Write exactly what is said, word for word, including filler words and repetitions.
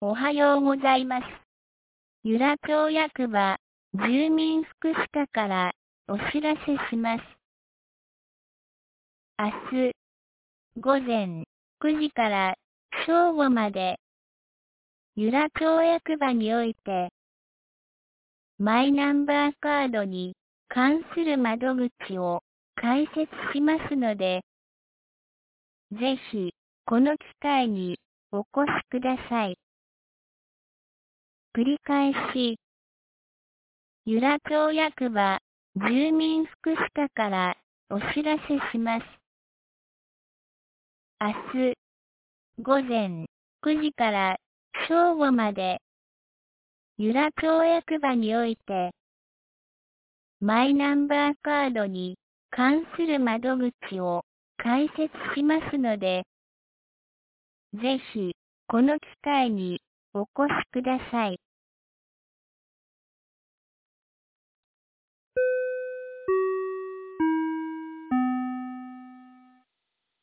おはようございます。由良町役場住民福祉課からお知らせします。明日午前くじから正午まで由良町役場においてマイナンバーカードに関する窓口を開設しますので、ぜひこの機会にお越しください。繰り返し、由良町役場住民福祉課からお知らせします。明日午前くじから正午まで由良町役場においてマイナンバーカードに関する窓口を開設しますので、ぜひこの機会にお越しください。